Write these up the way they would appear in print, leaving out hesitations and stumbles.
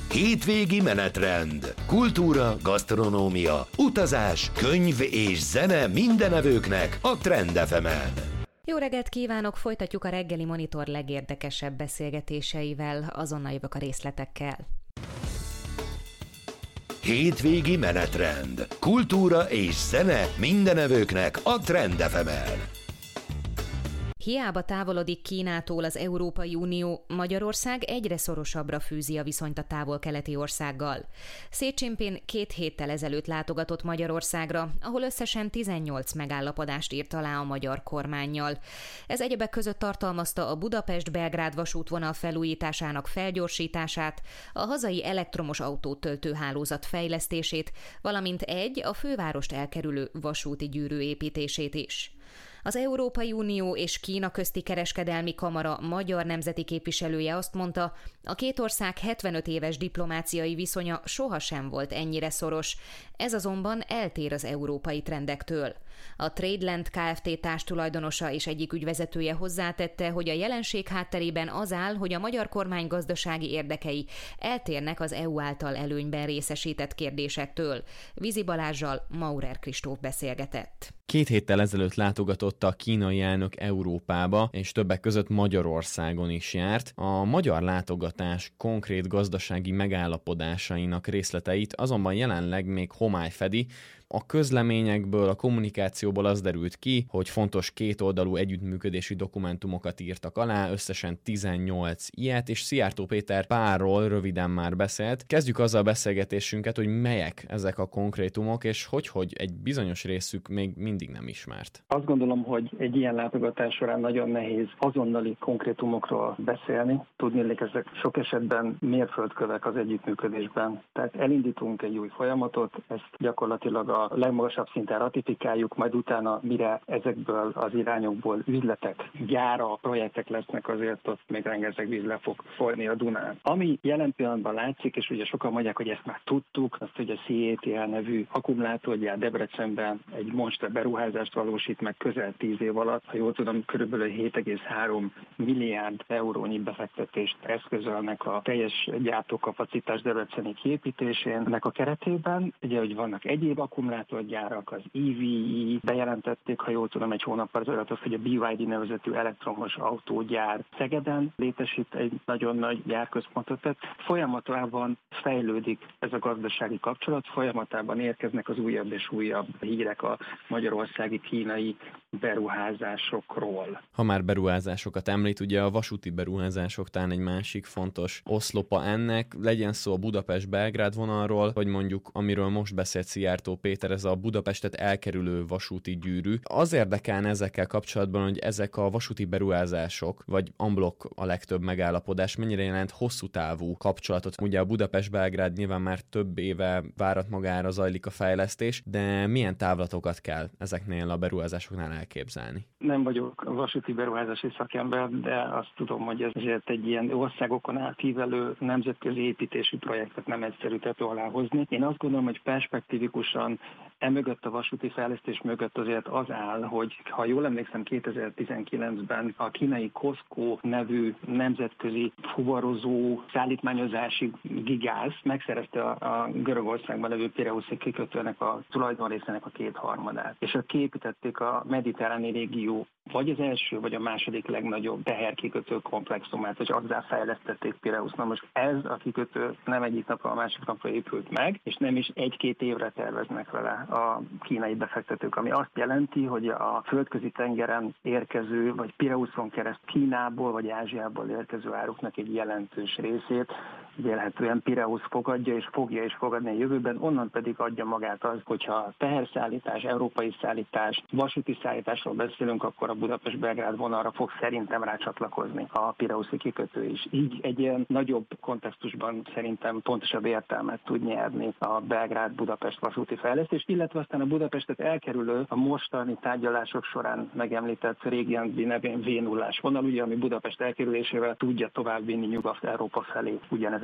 Hétvégi menetrend. Kultúra, gasztronómia, utazás, könyv és zene mindenevőknek a Trend FM-en. Jó reggelt kívánok! Folytatjuk a reggeli monitor legérdekesebb beszélgetéseivel, azonnal jövök a részletekkel. Hétvégi menetrend. Kultúra és zene mindenevőknek a Trend FM-en. Hiába távolodik Kínától az Európai Unió, Magyarország egyre szorosabbra fűzi a viszonyt a távol-keleti országgal. Xi Jinping 2 héttel ezelőtt látogatott Magyarországra, ahol összesen 18 megállapodást írt alá a magyar kormánnyal. Ez egyebek között tartalmazta a Budapest-Belgrád vasútvonal felújításának felgyorsítását, a hazai elektromos autótöltőhálózat fejlesztését, valamint a fővárost elkerülő vasúti gyűrű építését is. Az Európai Unió és Kína közti kereskedelmi kamara magyar nemzeti képviselője azt mondta, a két ország 75 éves diplomáciai viszonya sohasem volt ennyire szoros, ez azonban eltér az európai trendektől. A Tradeland Kft. Társtulajdonosa és egyik ügyvezetője hozzátette, hogy a jelenség hátterében az áll, hogy a magyar kormány gazdasági érdekei eltérnek az EU által előnyben részesített kérdésektől. Vizi Balázssal Maurer Kristóf beszélgetett. 2 héttel ezelőtt látogatott a kínai elnök Európába, és többek között Magyarországon is járt. A magyar látogatás konkrét gazdasági megállapodásainak részleteit azonban jelenleg még homály fedi. A közleményekből, a kommunikációból az derült ki, hogy fontos kétoldalú együttműködési dokumentumokat írtak alá, összesen 18 ilyet, és Szijjártó Péter párról röviden már beszélt. Kezdjük azzal a beszélgetésünket, hogy melyek ezek a konkrétumok, és hogy egy bizonyos részük még mindig nem ismert. Azt gondolom, hogy egy ilyen látogatás során nagyon nehéz azonnali konkrétumokról beszélni. Tudniillik, ezek sok esetben mérföldkövek az együttműködésben. Tehát elindítunk egy új folyamatot, ezt gyakorlatilag a legmagasabb szinten ratifikáljuk, majd utána, mire ezekből az irányokból üzletek, gyára, projektek lesznek, azért ott még rengeteg víz le fog folyni a Dunán. Ami jelen pillanatban látszik, és ugye sokan mondják, hogy ezt már tudtuk, azt, hogy a CATL nevű akkumulátorgyár Debrecenben egy monster beruházást valósít meg közel 10 év alatt, ha jól tudom, körülbelül 7,3 milliárd eurónyi befektetést eszközölnek a teljes gyártókapacitás debreceni kiépítésének a keretében. Ugye, hogy vannak egyéb akkumulátorgyárak, az EVE, bejelentették, ha jól tudom, egy hónappal ezelőtt azt, hogy a BYD nevezetű elektromos autógyár Szegeden létesít egy nagyon nagy gyárközpontot. Tehát folyamatában fejlődik ez a gazdasági kapcsolat, folyamatában érkeznek az újabb és újabb hírek a magyarországi kínai beruházásokról. Ha már beruházásokat említ, ugye a vasúti beruházások talán egy másik fontos oszlopa ennek, legyen szó a Budapest-Belgrád vonalról, vagy mondjuk, amiről most beszélt Szijjártó Péter, ez a Budapestet elkerülő vasúti gyűrű. Az érdekelne ezekkel kapcsolatban, hogy ezek a vasúti beruházások, vagy en bloc a legtöbb megállapodás, mennyire jelent hosszú távú kapcsolatot. Ugye a Budapest-Belgrád nyilván már több éve várat magára zajlik a fejlesztés, de milyen távlatokat kell ezeknél a beruházásoknál elképzelni? Nem vagyok vasúti beruházási szakember, de azt tudom, hogy ezért egy ilyen országokon átívelő nemzetközi építési projektet nem egyszerű tető alá hozni. Én azt gondolom, hogy perspektívikusan emögött a vasúti fejlesztés mögött azért az áll, hogy ha jól emlékszem, 2019-ben a kínai COSCO nevű nemzetközi fuvarozó szállítmányozási gigász megszerezte a Görögországban levő Pireuszi kikötőnek a tulajdonrészének a 2/3. És ott kiépítették a mediterráni régió vagy az első, vagy a második legnagyobb teherkikötő komplexumát, hogy azzá fejlesztették Pireuszt. Na most ez a kikötő nem egyik napra a másik napra épült meg, és nem is 1-2 évre terveznek vele a kínai befektetők, ami azt jelenti, hogy a földközi tengeren érkező, vagy Pireuszon keresztül Kínából, vagy Ázsiából érkező áruknak egy jelentős részét vélhetően Pireusz fogadja, és fogja is fogadni a jövőben, onnan pedig adja magát az, hogyha teherszállítás, európai szállítás, vasúti szállításról beszélünk, akkor a Budapest-Belgrád vonalra fog szerintem rácsatlakozni a pireuszi kikötő is. Így egy ilyen nagyobb kontextusban szerintem pontosabb értelmet tud nyerni a Belgrád-Budapest vasúti fejlesztés, illetve aztán a Budapestet elkerülő, a mostani tárgyalások során megemlített régiandi nevén V0-ás vonal, ugye, ami Budapest elkerülésével tudja továbbvinni Nyugat-Európa felé ugyanezeket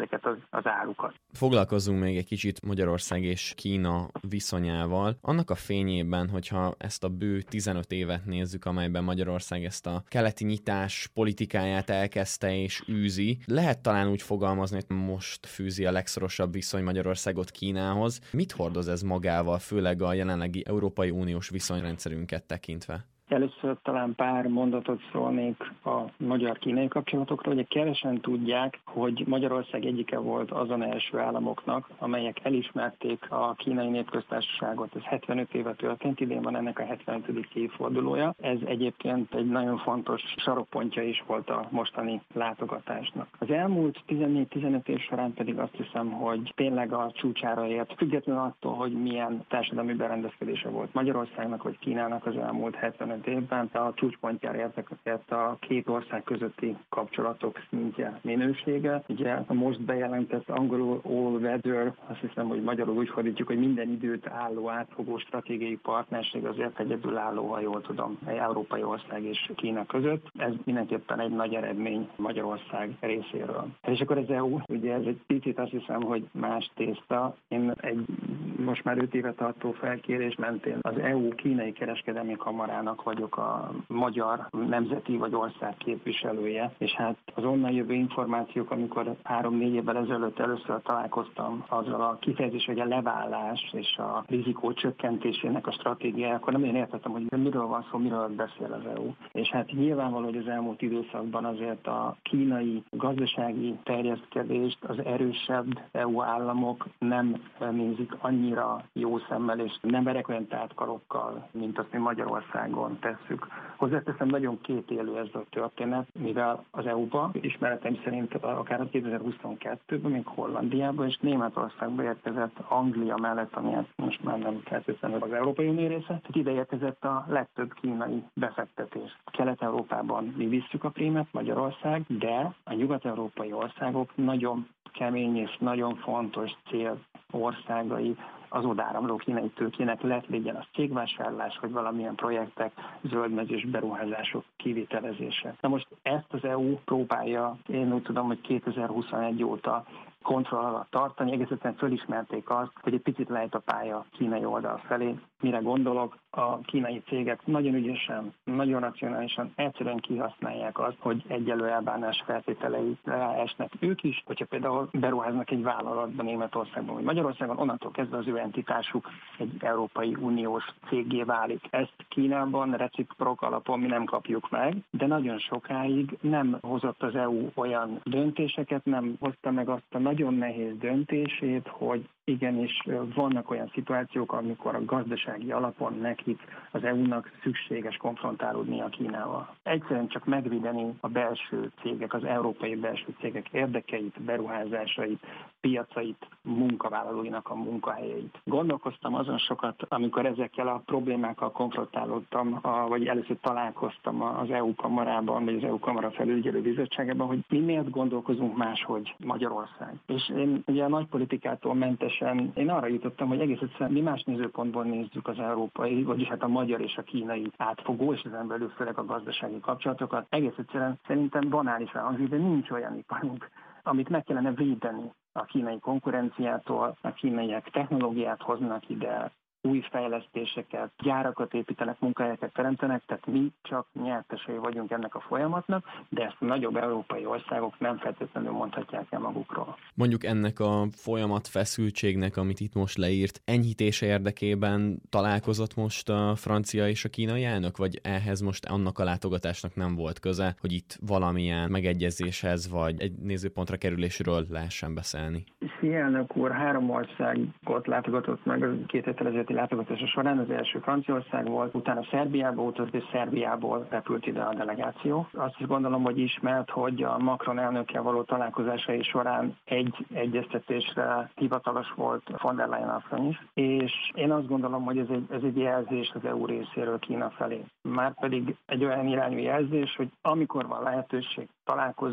ezeket az árukat. Foglalkozzunk még egy kicsit Magyarország és Kína viszonyával. Annak a fényében, hogyha ezt a bő 15 évet nézzük, amelyben Magyarország ezt a keleti nyitás politikáját elkezdte és űzi, lehet talán úgy fogalmazni, hogy most fűzi a legszorosabb viszony Magyarországot Kínához. Mit hordoz ez magával, főleg a jelenlegi Európai Uniós viszonyrendszerünket tekintve? Először talán pár mondatot szólnék a magyar-kínai kapcsolatokról. Ugye kevesen tudják, hogy Magyarország egyike volt azon első államoknak, amelyek elismerték a kínai népköztársaságot. Ez 75 éve történt, idén van ennek a 75. évfordulója. Ez egyébként egy nagyon fontos sarokpontja is volt a mostani látogatásnak. Az elmúlt 14-15 év során pedig azt hiszem, hogy tényleg a csúcsára ért, függetlenül attól, hogy milyen társadalmi berendezkedése volt Magyarországnak vagy Kínának az elmúlt 75 évben, a csúcspontjára értek a két ország közötti kapcsolatok szintje, minősége. Ugye a most bejelentett angolul all weather, azt hiszem, hogy magyarul úgy fordítjuk, hogy minden időt álló átfogó stratégiai partnerség azért egyedülálló, ha jól tudom, egy európai ország és Kína között. Ez mindenképpen egy nagy eredmény Magyarország részéről. És akkor az EU, ugye ez egy picit azt hiszem, hogy más tészta. Én egy most már 5 éve tartó felkérés mentén az EU kínai kereskedelmi kamarának vagyok a magyar nemzeti vagy ország képviselője, és hát az onnan jövő információk, amikor 3-4 évvel ezelőtt először találkoztam azzal a kifejezéssel, hogy a levállás és a rizikó csökkentésének a stratégiája, akkor nem én értettem, hogy miről van szó, miről beszél az EU. És hát nyilvánvaló, hogy az elmúlt időszakban azért a kínai gazdasági terjeszkedést az erősebb EU államok nem nézik annyira jó szemmel, és nem verek olyan tártkarokkal, mint azt mi Magyarországon tesszük. Hozzáteszem, nagyon kétélű ez a történet, mivel az EU-ba ismeretem szerint akár a 2022-ben, még Hollandiába és Németországba érkezett Anglia mellett, ami most már nem feltétlenül az Európai Unió része, tehát ide érkezett a legtöbb kínai befektetés. Kelet-Európában mi visszük a prémet, Magyarország, de a nyugat-európai országok nagyon kemény és nagyon fontos cél országai az odáramló kínai tőkének legyen az cégvásárlás, vagy valamilyen projektek, zöldmezős beruházások kivitelezése. Na most ezt az EU próbálja, én úgy tudom, hogy 2021 óta kontroll alatt tartani, egész egyszerűen fölismerték azt, hogy egy picit lehet a pálya kínai oldal felé. Mire gondolok, a kínai cégek nagyon ügyesen, nagyon racionálisan, egyszerűen kihasználják azt, hogy egyenlő elbánás feltételeikre esnek ők is, hogyha például beruháznak egy vállalatban Németországban vagy Magyarországon, onnantól kezdve az ő entitásuk egy Európai Uniós céggé válik. Ezt Kínában reciprok alapon mi nem kapjuk meg, de nagyon sokáig nem hozott az EU olyan döntéseket, nem hozta meg azt a nagyon nehéz döntését, hogy igenis vannak olyan szituációk, amikor a gazdasági alapon nekik az EU-nak szükséges konfrontálódnia Kínával. Egyszerűen csak megvédeni a belső cégek, az európai belső cégek érdekeit, beruházásait, piacait, munkavállalóinak a munkahelyeit. Gondolkoztam azon sokat, amikor ezekkel a problémákkal konfrontálódtam, vagy először találkoztam az EU kamarában, vagy az EU kamara felügyelő bizottságában, hogy mi miért gondolkozunk máshogy Magyarország. És én ugye a nagypolitikától mentesen én arra jutottam, hogy egész egyszerűen mi más nézőpontból nézzük az európai, vagyis hát a magyar és a kínai átfogó, és ezen belül főleg a gazdasági kapcsolatokat. Egész egyszerűen szerintem banálisan hangzik, de nincs olyan iparunk, amit meg kellene védeni a kínai konkurenciától, a kínaiak technológiát hoznak ide, új fejlesztéseket, gyárakat építenek, munkahelyeket teremtenek, tehát mi csak nyertesei vagyunk ennek a folyamatnak, de ezt a nagyobb európai országok nem feltétlenül mondhatják el magukról. Mondjuk ennek a folyamat feszültségnek, amit itt most leírt, enyhítése érdekében találkozott most a francia és a kínai elnök, vagy ehhez most annak a látogatásnak nem volt köze, hogy itt valamilyen megegyezéshez, vagy egy nézőpontra kerülésről lehessen beszélni? Xi elnök úr 3 országot látogatott meg a 2 héttel ezelőtti látogatása során. Az első Franciaország volt, utána Szerbiába utazott, és Szerbiából repült ide a delegáció. Azt is gondolom, hogy ismert, hogy a Macron elnökkel való találkozásai során egy egyeztetésre hivatalos volt von der Leyen asszony is, és én azt gondolom, hogy ez egy jelzés az EU részéről Kína felé. Márpedig egy olyan irányú jelzés, hogy amikor van lehetőség, találkozzunk,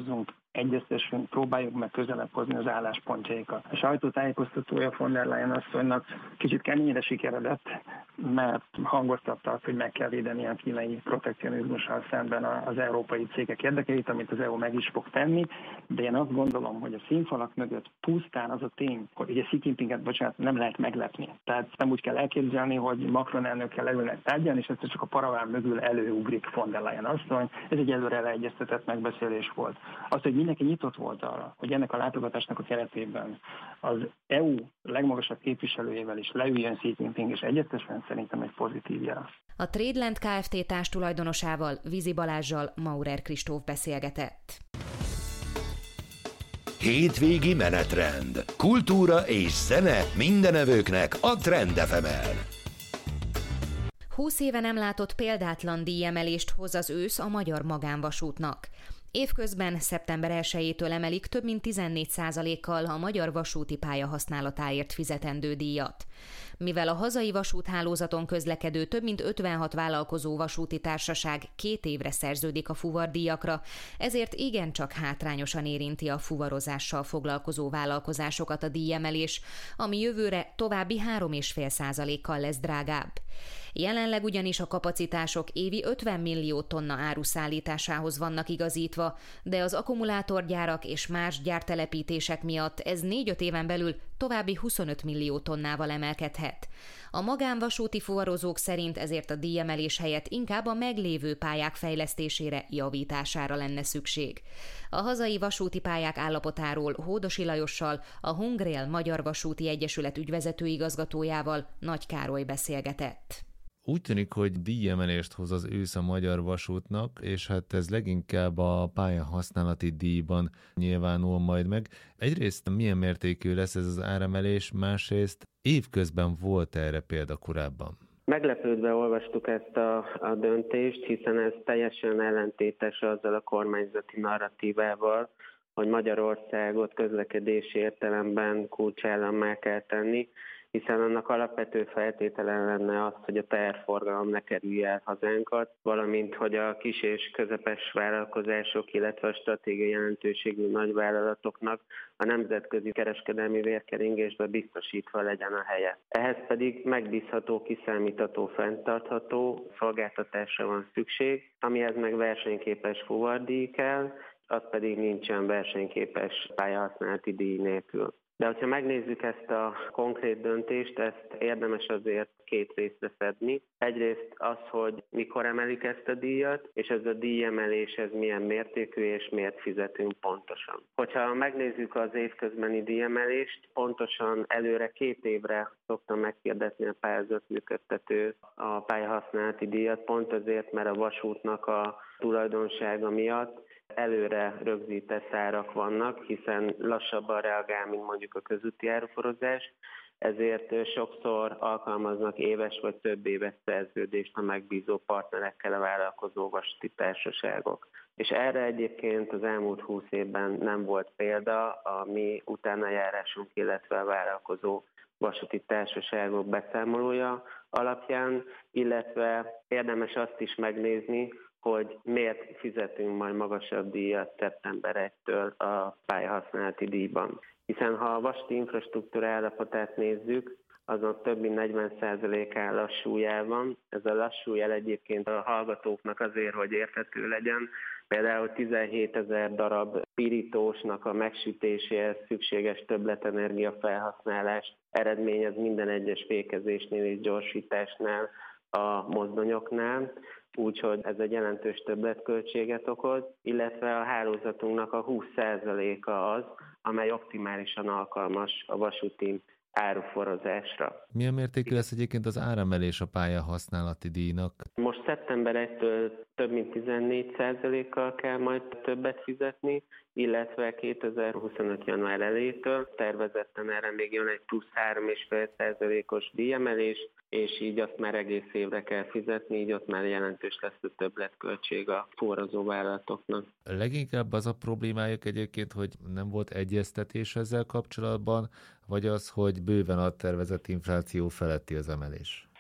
egyeztessünk, próbáljuk meg közelebb hozni az álláspontjaikat. A sajtótájékoztatója von der Leyen asszonynak kicsit keményre sikeredett, mert hangoztatta azt, hogy meg kell védeni a kínai protekcionizmussal szemben az európai cégek érdekeit, amit az EU meg is fog tenni, de én azt gondolom, hogy a színfalak mögött pusztán az a tény, hogy ugye Xi Jinpinget, nem lehet meglepni. Tehát nem úgy kell elképzelni, hogy Macron elnökkel leülnek tárgyalni, és ezt csak a paraván mögül előugrik von der Leyen asszony. Ez egy előre leegyeztetett megbeszélés volt. Az, hogy mindenki nyitott volt arra, hogy ennek a látogatásnak a keretében az EU legmagasabb képviselőjével is leüljön Xi Jinping és egyeztessen, szerintem egy pozitív jel. A Tradeland Kft. Társtulajdonosával, Vizi Balázssal Maurer Kristóf beszélgetett. Hétvégi menetrend. Kultúra és zene mindenevőknek a Trend FM-en. 20 éve nem látott példátlan díjemelést hoz az ősz a magyar magánvasútnak. Évközben szeptember 1-től emelik több mint 14%-kal a magyar vasúti pálya használatáért fizetendő díjat. Mivel a hazai vasúthálózaton közlekedő több mint 56 vállalkozó vasúti társaság 2 évre szerződik a fuvardíjakra, ezért igencsak hátrányosan érinti a fuvarozással foglalkozó vállalkozásokat a díjemelés, ami jövőre további 3,5%-kal lesz drágább. Jelenleg ugyanis a kapacitások évi 50 millió tonna áru szállításához vannak igazítva, de az akkumulátorgyárak és más gyártelepítések miatt ez 4-5 éven belül további 25 millió tonnával emelkedhet. A magánvasúti fuvarozók szerint ezért a díjemelés helyett inkább a meglévő pályák fejlesztésére, javítására lenne szükség. A hazai vasúti pályák állapotáról Hódosi Lajossal, a Hungrail Magyar Vasúti Egyesület ügyvezetőigazgatójával Nagy Károly beszélgetett. Úgy tűnik, hogy díjemelést hoz az ősz a magyar vasútnak, és hát ez leginkább a pályahasználati díjban nyilvánul majd meg. Egyrészt milyen mértékű lesz ez az áremelés, másrészt évközben volt erre példa korábban? Meglepődve olvastuk ezt a döntést, hiszen ez teljesen ellentétes azzal a kormányzati narratívával, hogy Magyarországot közlekedési értelemben kulcsállammá kell tenni, hiszen annak alapvető feltétele lenne az, hogy a teherforgalom ne kerülje el hazánkat, valamint hogy a kis és közepes vállalkozások, illetve a stratégiai jelentőségű nagyvállalatoknak a nemzetközi kereskedelmi vérkeringésbe biztosítva legyen a helye. Ehhez pedig megbízható, kiszámítható, fenntartható szolgáltatásra van szükség, amihez meg versenyképes fuvardíj kell, az pedig nincsen versenyképes pályahasználati díj nélkül. De hogyha megnézzük ezt a konkrét döntést, ezt érdemes azért 2 részre fedni. Egyrészt az, hogy mikor emelik ezt a díjat, és ez a díjemelés ez milyen mértékű, és miért fizetünk pontosan. Hogyha megnézzük az évközbeni díjemelést, pontosan előre 2 évre szoktam meghirdetni a pályázat működtető a pályahasználati díjat, pont azért, mert a vasútnak a tulajdonsága miatt előre rögzített árak vannak, hiszen lassabban reagál, mint mondjuk a közúti áruforozás, ezért sokszor alkalmaznak éves vagy több éves szerződést a megbízó partnerekkel a vállalkozó vasúti társaságok. És erre egyébként az elmúlt 20 évben nem volt példa a mi utánajárásunk, illetve a vállalkozó vasúti társaságok beszámolója alapján, illetve érdemes azt is megnézni, hogy miért fizetünk majd magasabb díjat szeptember 1-től a pályahasználati díjban. Hiszen ha a vasúti infrastruktúra állapotát nézzük, azon több mint 40%-án lassú jel van. Ez a lassú jel egyébként a hallgatóknak azért, hogy érthető legyen. Például 17 000 darab pirítósnak a megsütéséhez szükséges többletenergia felhasználást eredményez minden egyes fékezésnél és gyorsításnál a mozdonyoknál, úgyhogy ez egy jelentős többletköltséget okoz, illetve a hálózatunknak a 20%-a az, amely optimálisan alkalmas a vasúti áruforozásra. Milyen mértékű lesz egyébként az áremelés a pályahasználati díjnak? Most szeptember 1-től több mint 14%-kal kell majd többet fizetni, illetve 2025. január elejétől tervezetten erre még jön egy plusz 3,5%-os díjemelés, és így azt már egész évre kell fizetni, így ott már jelentős lesz a többletköltség a fuvarozó vállalatoknak. Leginkább az a problémájuk egyébként, hogy nem volt egyeztetés ezzel kapcsolatban, vagy az, hogy bőven a tervezett infláció feletti az emelés?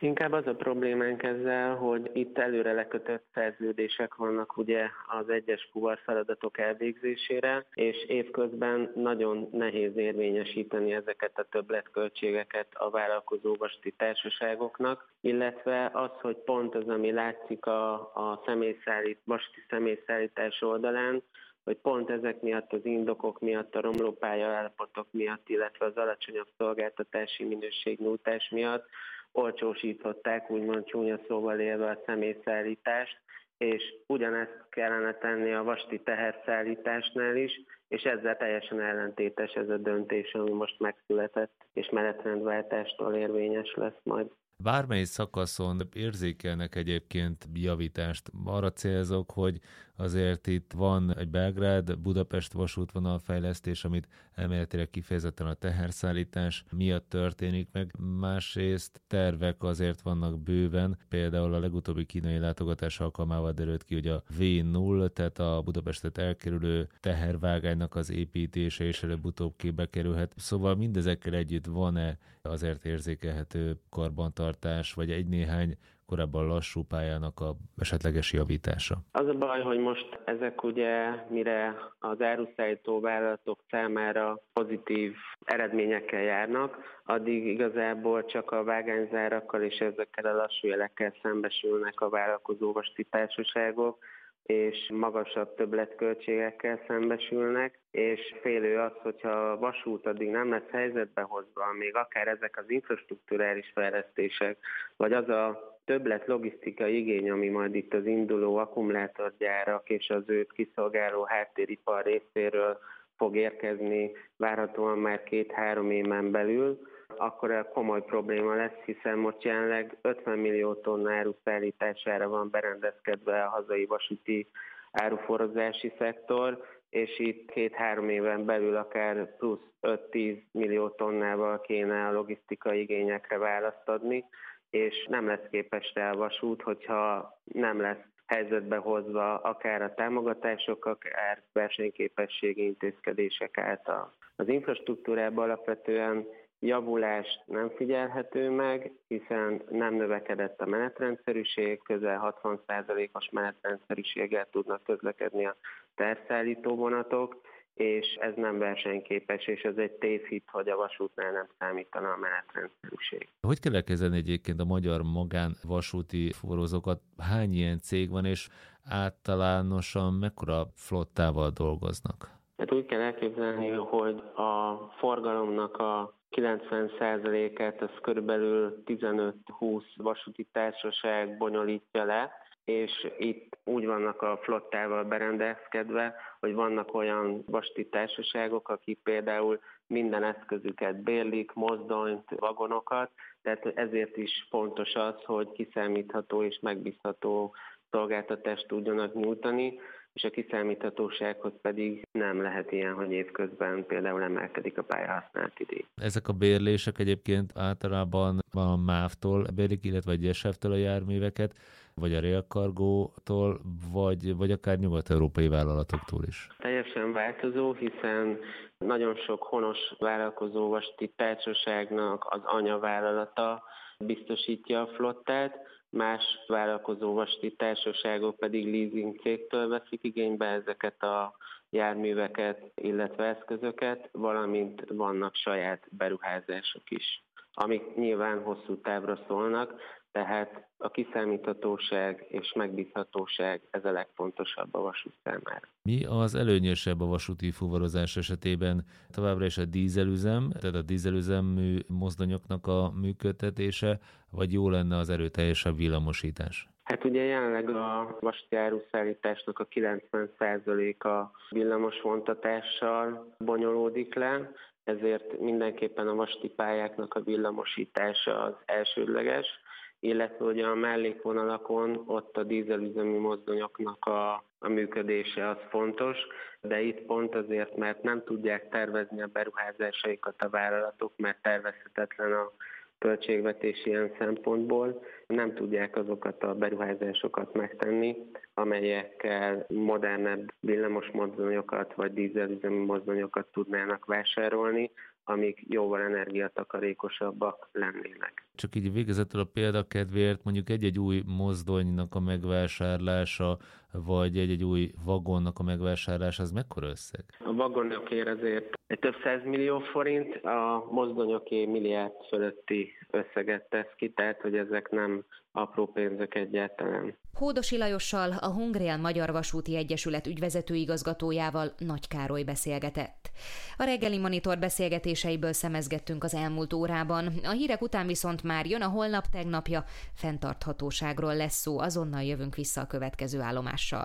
Inkább az a problémánk ezzel, hogy itt előre lekötött szerződések vannak ugye az egyes fuvarfeladatok elvégzésére, és évközben nagyon nehéz érvényesíteni ezeket a többletköltségeket a vállalkozó vasúti társaságoknak, illetve az, hogy pont az, ami látszik a vasúti személyszállítás oldalán, hogy pont ezek miatt az indokok miatt, a romló pályaállapotok miatt, illetve az alacsonyabb szolgáltatási minőségnyújtás miatt olcsósították, úgymond csúnya szóval élve a személyszállítást, és ugyanezt kellene tenni a vasúti teherszállításnál is, és ezzel teljesen ellentétes ez a döntés, ami most megszületett, és menetrendváltástól érvényes lesz majd. Bármely szakaszon érzékelnek egyébként javítást. Arra célzok, hogy azért itt van egy Belgrád-Budapest vasútvonal fejlesztés, amit elméletileg kifejezetten a teherszállítás miatt történik meg. Másrészt tervek azért vannak bőven, például a legutóbbi kínai látogatás alkalmával derült ki, hogy a V0, tehát a Budapestet elkerülő tehervágánynak az építése és előbb-utóbb képbe kerülhet. Szóval mindezekkel együtt van-e azért érzékelhető karbantartás, vagy egy-néhány korábban lassú pályának a esetleges javítása? Az a baj, hogy most ezek ugye, mire az áruszállító vállalatok számára pozitív eredményekkel járnak, addig igazából csak a vágányzárakkal és ezekkel a lassú jelekkel szembesülnek a vállalkozó vasúti társaságok, és magasabb többletköltségekkel szembesülnek, és félő az, hogyha a vasút addig nem lesz helyzetbe hozva, még akár ezek az infrastrukturális fejlesztések, vagy az a többlet logisztikai igény, ami majd itt az induló akkumulátorgyárak és az őt kiszolgáló háttéripar részéről fog érkezni várhatóan már 2-3 éven belül, akkor ez komoly probléma lesz, hiszen most jelenleg 50 millió tonna áru szállítására van berendezkedve a hazai vasúti áruforrozási szektor, és itt 2-3 éven belül akár plusz 5-10 millió tonnával kéne a logisztikai igényekre választ adni, és nem lesz képes rá a vasút, hogyha nem lesz helyzetbe hozva akár a támogatások, akár versenyképességi intézkedések által. Az infrastruktúrában alapvetően javulás nem figyelhető meg, hiszen nem növekedett a menetrendszerűség, közel 60%-os menetrendszerűséggel tudnak közlekedni a teherszállító vonatok, és ez nem versenyképes, és ez egy tévhit, hogy a vasútnál nem számítana a menetrendszerűség. Hogy kell elkezdeni egyébként a magyar magánvasúti fuvarozókat? Hány ilyen cég van, és általánosan mekkora flottával dolgoznak? Hát úgy kell elképzelni, hogy a forgalomnak a 90%-át az körülbelül 15-20 vasúti társaság bonyolítja le, és itt úgy vannak a flottával berendezkedve, hogy vannak olyan vasúti társaságok, akik például minden eszközüket bérlik, mozdonyt, vagonokat, tehát ezért is fontos az, hogy kiszámítható és megbízható szolgáltatást tudjanak nyújtani, és a kiszámíthatósághoz pedig nem lehet ilyen, hogy évközben például emelkedik a pályahasználati díj. Ezek a bérlések egyébként általában a MÁV-tól bérlik, illetve a GSF-től a járműveket, vagy a Rail Cargo-tól, vagy akár nyugat-európai vállalatoktól is? Teljesen változó, hiszen nagyon sok honos vállalkozó vasúti társaságnak az anyavállalata biztosítja a flottát, más vállalkozó vasúti társaságok pedig leasing cégtől veszik igénybe ezeket a járműveket, illetve eszközöket, valamint vannak saját beruházások is, amik nyilván hosszú távra szólnak, tehát a kiszámíthatóság és megbízhatóság ez a legfontosabb a vasút számára. Mi az előnyösebb a vasúti fuvarozás esetében? Továbbra is a dízelüzem, tehát a dízelüzemű mozdonyoknak a működtetése, vagy jó lenne az erőteljesebb villamosítás? Hát ugye jelenleg a vasúti áruszállításnak a 90%-a villamos vontatással bonyolódik le, ezért mindenképpen a vasúti pályáknak a villamosítása az elsődleges, illetve ugye a mellékvonalakon ott a dízelüzemű mozdonyoknak a működése az fontos, de itt pont azért, mert nem tudják tervezni a beruházásaikat a vállalatok, mert tervezhetetlen a költségvetés ilyen szempontból, nem tudják azokat a beruházásokat megtenni, amelyekkel modernebb villamos mozdonyokat vagy dízelüzemű mozdonyokat tudnának vásárolni, amik jóval energiatakarékosabbak lennének. Csak így végezetül a példakedvéért mondjuk egy-egy új mozdonynak a megvásárlása, vagy egy-egy új vagonnak a megvásárlása, az mekkora összeg? A vagonokért azért egy több 100 millió forint, a mozdonyoké milliárd fölötti összeget tesz ki, tehát hogy ezek nem apró pénzek egyáltalán. Hódosi Lajossal, a Hungrél Magyar Vasúti Egyesület ügyvezető igazgatójával Nagy Károly beszélgetett. A reggeli Monitor beszélgetéseiből szemezgettünk az elmúlt órában. A hírek után viszont már jön a holnap tegnapja, fenntarthatóságról lesz szó, azonnal jövünk vissza a következő állomással.